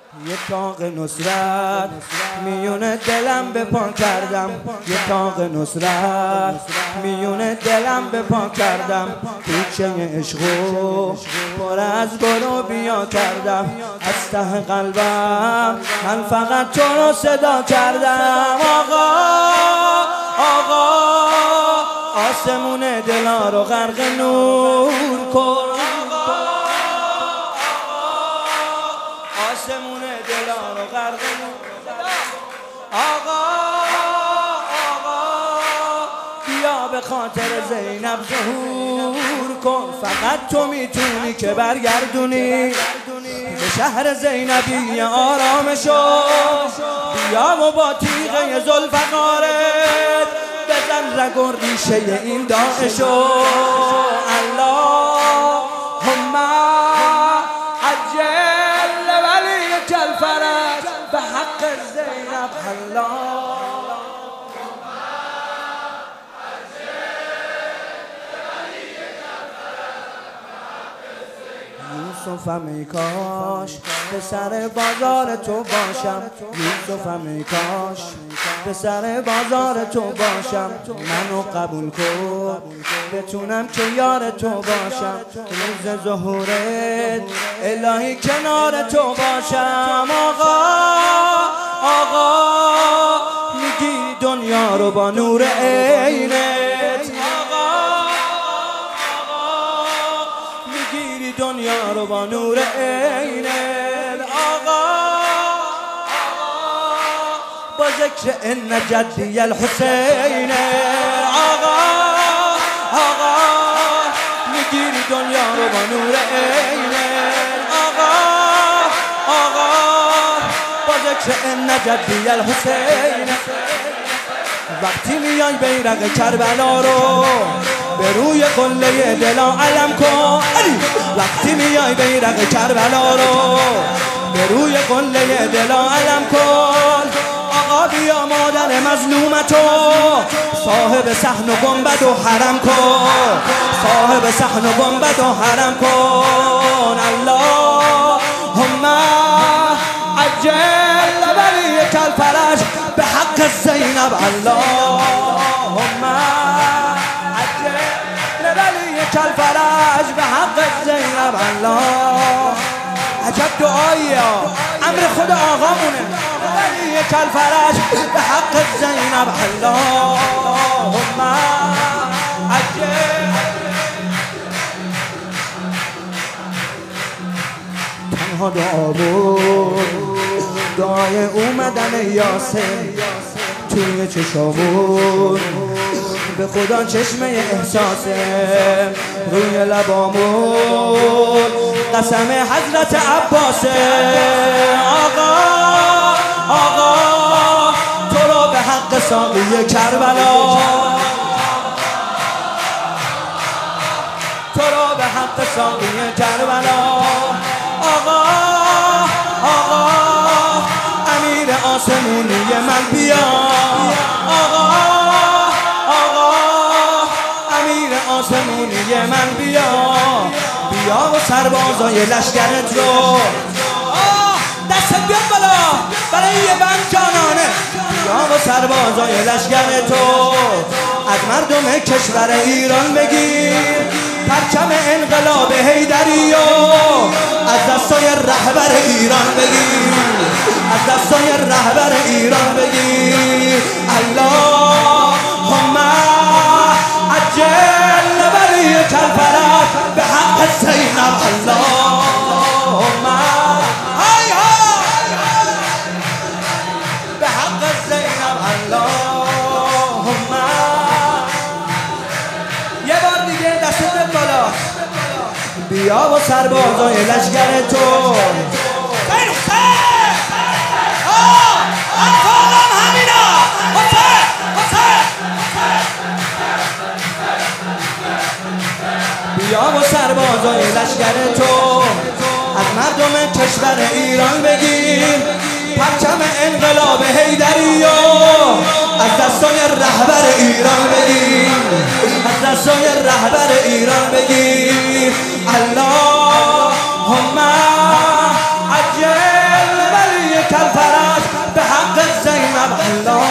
یه تاق نصرت میون دلم به پا کردم، یه تاق نصرت میون دلم به پا کردم، کوچه عشقو پر از برو بیا کردم، از ته قلبم من فقط تو رو صدا کردم. آقا آقا آسمون دلا رو غرق نور کن، آسمون دلا رو غرق نور. آقا آقا بیا به خاطر زینب ظهور کن، فقط تو میتونی که برگردونی به شهر زینبی آرامشو. بیا و با تیغه ذوالفقارت بزن رگ و ریشه این داعشو. اللهم عجل ولیک الفرج به حق زینب. یوسفم ای کاش به سر بازار تو باشم، یوسفم ای کاش به سر بازار تو باشم، منو قبول کن بتونم که یار تو باشم، روز ظهورت الهی کنار تو باشم. آقا آقا میگیری دنیا رو با نور عینت، دنیا رو با نور عینت. آقا با ذکر ان جدی الحسین. آقا آقا میگیری دنیا رو با نور عینت. آقا آقا با ذکر ان جدی الحسین. وقتی میای بیرق کربلا رو به روی قله دلا علم کن، وقتی میای بیرق کربلا رو به روی قله دلا علم کن. آقا بیا مادر مظلومتو صاحب صحن و گنبد و حرم کن، صاحب صحن و گنبد و حرم کن. اللهم عجل ولیک الفرج به حق زینب. اللهم ولیک الفرج به حق زینب. الله عجب دعایی ها، امر خود آقامونه. ولیک الفرج به حق زینب. اللهم عجل. تنها دعا بود دعای اومدن یاسر توی چشامون، به خدا چشمه احساسه روی لبامون، قسم حضرت عباسه. آقا آقا تو رو به حق ساقی کربلا، تو رو به حق ساقی کربلا. آقا آقا امیر آسمونی من بیا. آقا آقا امیر آسمونی من بیا، بیا و سربازای لشکرت رو دست بیاد بالا برای یه بند جانانه. بیا و سربازای لشکرت رو از مردم کشور ایران بگیر، پرچم انقلاب حیدری از دستای رهبر ایران بگیر، از دستای رهبر ایران بگیر. اللهم عجل ولیک الفرج به حق زینب. اللهم های به حق زینب. اللهم یه بار دیگه دستت بالا، بیا و سربازای لشکر تو. بیا و سربازای لشکر تو از مردم کشور ایران بگیر، پرچم انقلاب حیدری از دستای رهبر ایران بگیر، از دستای رهبر ایران بگیر. اللهم عجل الله